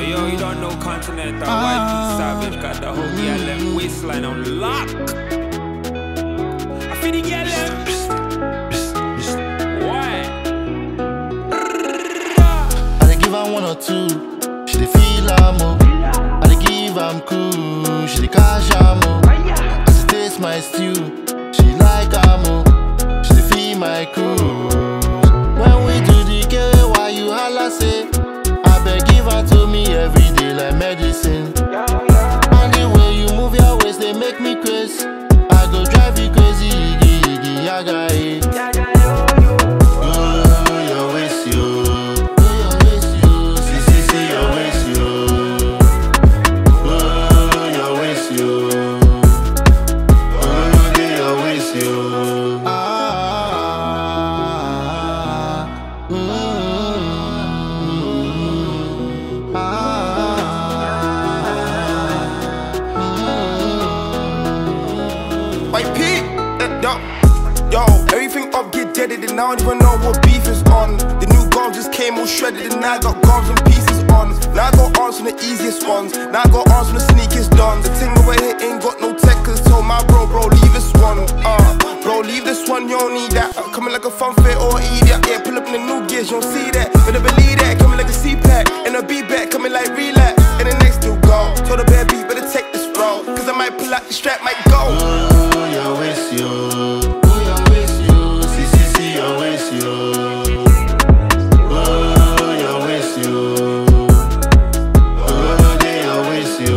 yo, you don't know Continental. YP Savage got the whole GLM waistline on lock. I feel the GLM. Why? I dey give her 1 or 2. She dey feel am oh. I dey give am cool. She dey cash am oh. As she taste my stew, she like am oh. She dey feel my cruise. When we do the game, why you holla say? I beg give her to me every day like medicine. And the way you move your waist, they make me crazy. I go drive you crazy, iggy, iggy, yaga, eh. Your waist, you. Your waist, you. See, your waist, you. Your waist, you. Your waist, you. YP, yo, everything up get deaded and I don't even know what beef is on. The new gums just came all shredded and now I got gums and pieces on. Now I got arms from the easiest ones, now I got arms from the sneakiest dons. The thing over here ain't got no tech cause told my bro, leave this one. Bro, leave this one, you don't need that. Coming like a fun fit or an idiot. Yeah, pull up in the new gears, you don't see that. Better believe that, coming like a C-pack and a B-back, coming like relax. And the next new go, told the bad beat, better take this road. Cause I might pull out the strap, might go. Your waist, you. Your waist, you. See, your waist, you. Your waist, you. Your waist, you.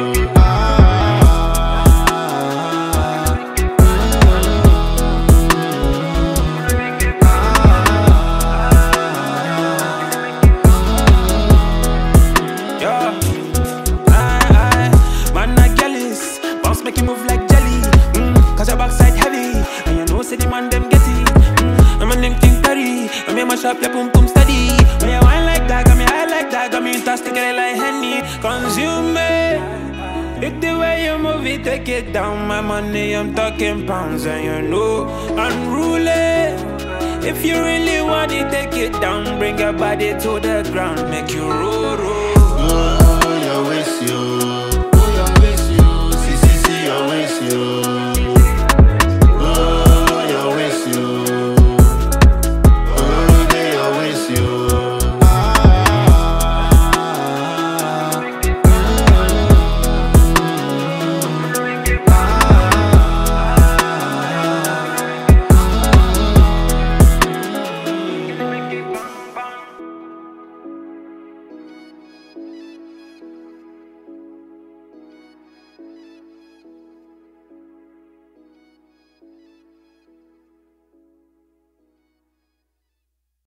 Man, not jealous. Bounce make you move like jelly. Cause your backside heavy. And you know, say the man them get it. I'm a name King Perry. I'm a mash up your pum pum steady. When you wine like that, got me high like that. Got me fantastic like Henny. Consume me. It's the way you move it, take it down. My money, I'm talking pounds. And you know, unruly. If you really want it, take it down. Bring your body to the ground. Make you roll, roll.